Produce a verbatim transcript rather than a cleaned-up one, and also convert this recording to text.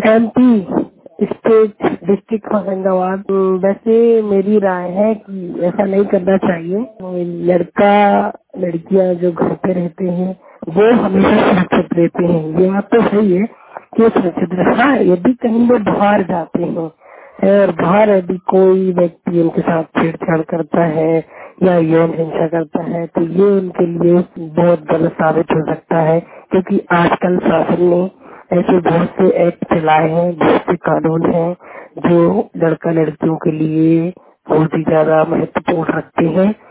MP state district Hoshangabad. वैसे मेरी राय है कि ऐसा नहीं करना चाहिए। लड़का लड़कियां जो घर पे रहते हैं वो हमेशा सुरक्षित रहते हैं। ये बात तो सही है कि सुरक्षित रहना। यदि कहीं वो बाहर जाते हैं और बाहर यदि कोई व्यक्ति उनके साथ छेड़छाड़ करता है या यौन हिंसा करता है तो ये उनके लिए बहुत गलत साबित हो सकता है, क्योंकि आजकल शासन ने ऐसे बहुत से एक्ट चलाए हैं, बहुत से कानून हैं जो लड़का लड़कियों के लिए बहुत ही ज्यादा महत्वपूर्ण रखते हैं।